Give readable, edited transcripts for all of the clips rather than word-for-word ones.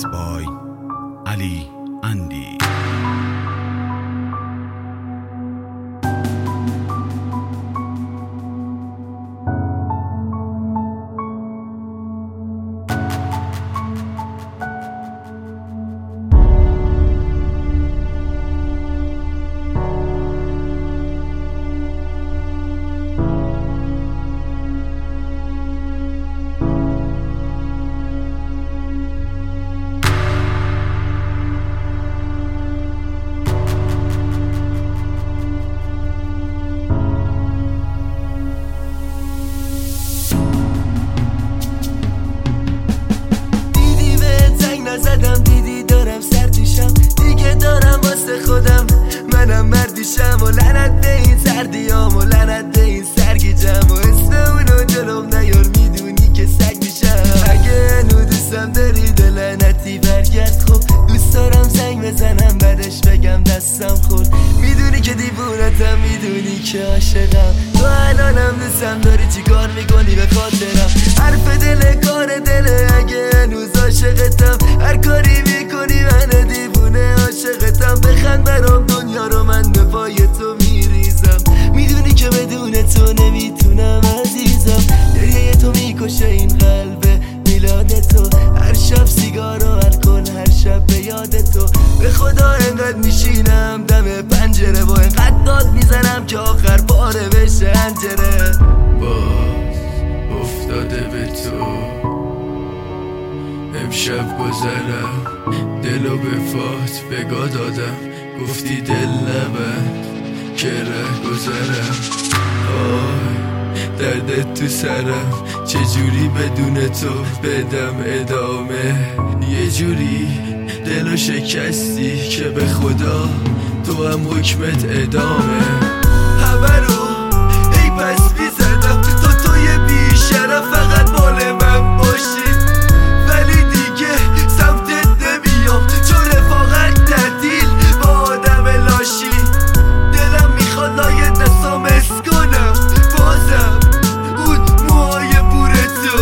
Mixed by Ali Andy. زدم دیدی دارم سردیشم دیگه دارم واسه خودم منم مردیشم و لعنت به این سردیام و لعنت به این سرگیجم و اسم اونو جلوم نیار میدونی که سگ میشم اگه هنو دوستم داری به لعنتی برگرد خب دوست دارم زنگ بزنم بعدش بگم دستم خورد میدونی که دیوونتم میدونی که عاشقم تو الانم دوستم داری چی کار میکنی به خاطرم حرف دل کار دل اگه هنوز عاشقتم هر کاری میکنی من دیوونه عاشقتم بخند برام دنیا رو من به پای تو میریزم میدونی که بدون تو نمیتونم عزیزم گریه تو میکشه این قلب میلاد تو هر شب سیگار و الکل هر شب به یاد تو به خدا انقدر میشینم دم پنجره و انقدر داد میزنم که آخر پاره بشه انجره باز افتاده به تو امشب گذرم دلو به فات بگاه دادم گفتی دل نبند که ره گذرم آی دردت تو سرم چجوری بدون تو بدم ادامه یه جوری دلو شکستی که به خدا تو هم حکمت ادامه همه رو ای پس میزدم تو توی بی شرف فقط مال من باشی ولی دیگه سمتت نمیام چون رفاقت تعدیل با آدم لاشی دلم میخواد لای دستام اسکنم بازم اون موهای بور تو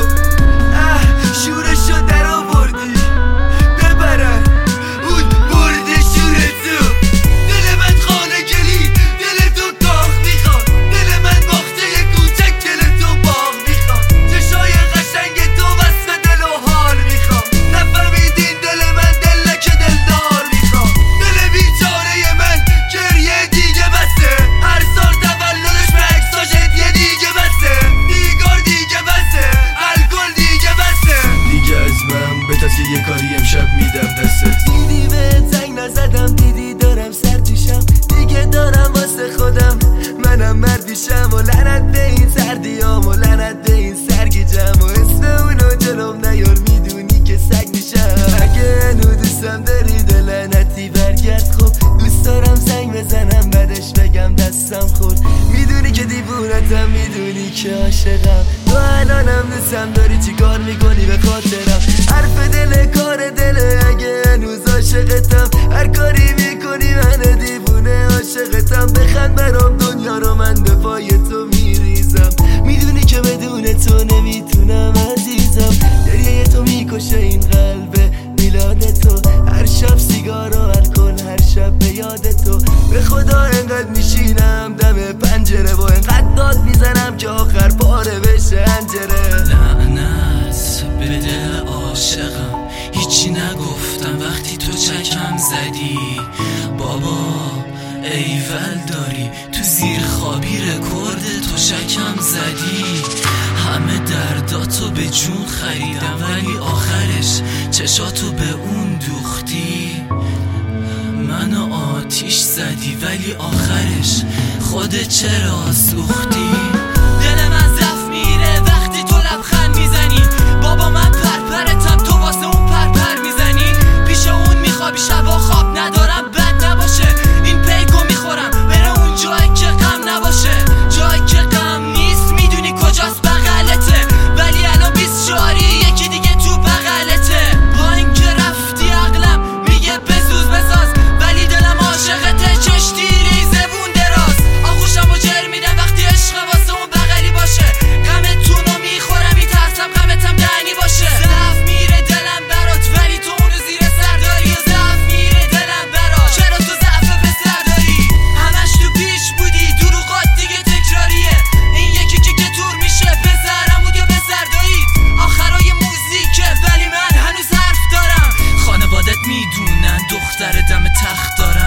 شورشو در آوردی ببرن اون برد شور تو دل من خانه گلی دل تو کاخ میخواد دل من باخته کوچک دل تو باغ میخواد چشای قشنگ تو وصف دل و حال میخواد نفهمیدین دل من دل که دلدار میخواد دل بیچاره من گریه دیگه بسه هر سال تولدش به عکساش هدیه دیگه بسه دیگار دیگه بسه الکل دیگه بسه دیگه از من بتاز که یه کاری امشب میدم دسته دیدی به زنگ نزدم دیدی دارم سردیشم دیگه دارم واسه خودم منم مردیشم و لعنت به این سردیام و لعنت به این سرگیجم و اسم اونو جلوم نیار میدونی که سگ میشم اگه هنو دوستم داری به لعنتی برگرد خب دوست دارم زنگ بزنم بعدش بگم دستم خورد میدونی که دیوونتم میدونی که عاشقم تو الانم دوستم داری چی کار میکنی به خاطرم حرف دل کار دل اگه هنوز عاشقتم هر کاری میکنی من دیوونه عاشقتم بخند برام دنیا رو من به پای تو میریزم میدونی که بدون تو نمیتونم عزیزم گریه تو میکشه این قلب میلاد تو هر شب سیگار و الکل هر شب به یاد تو به خدا انقدر میشینم دم پنجره و انقدر داد میزنم که آخر پاره بشه انجره لعنت به دل عاشقم هیچی نگفتم وقتی تو چکم زدی بابا ایول داری تو زیر خوابی رکورد تو شکم زدی همه درداتو به جون خریدم ولی آخرش چشاتو به اون دوختی منو آتیش زدی ولی آخرش خودت چرا سوختی دل من ضعف میره وقتی تو لبخند میزنی بابا من پرپرتم تو واسه اون پرپر میزنی پیش اون میخوابی شبا خواب ندارم بد نباشه این پیکو میخورم بره اون جایی که غم نباشه جایی که غم نیست میدونی کجاست بغلته ولی الان 24 یکی دیگه تو بغلته با اینکه رفتی عقلم میگه بسوز بساز ولی دلم عاشقته چشتی ریزه بون دراز آغوشم و جر میدم وقتی عشق واسه میدونن دختر دم تخت دارم.